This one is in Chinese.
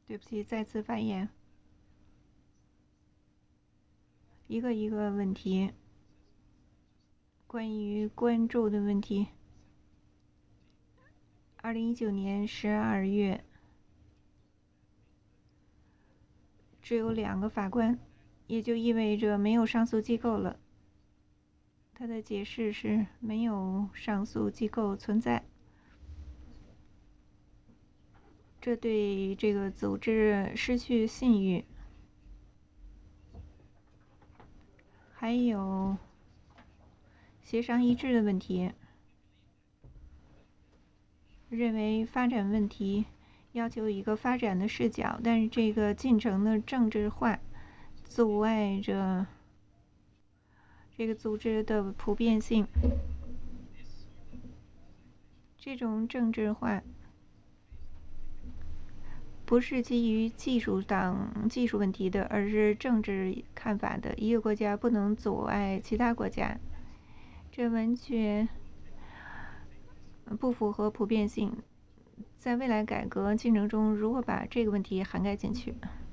对不起，再次发言。一个一个问题。关于关注的问题。2019年12月，只有2个法官，也就意味着没有上诉机构了。他的解释是没有上诉机构存在。这对这个组织失去信誉。还有协商一致的问题。认为发展问题要求一个发展的视角，但是这个进程的政治化阻碍着这个组织的普遍性。这种政治化不是基于技术问题的，而是政治看法的。一个国家不能阻碍其他国家，这完全不符合普遍性。在未来改革进程中，如何把这个问题涵盖进去？